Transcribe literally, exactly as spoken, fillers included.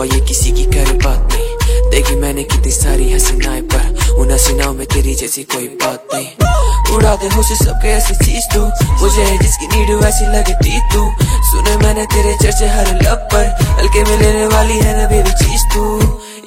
अलावा ये किसी की कर बात नहीं। देखी मैंने कितनी सारी हसीनाएं पर उन हसीनाओं में तेरी जैसी कोई बात नहीं। उड़ाते होश सबके ऐसी चीज तू, मुझे है जिसकी नीड वैसी लगती तू। सुने मैंने तेरे चर्चे हर लब पर, हल्के में लेने वाली है ना बेबी चीज तू।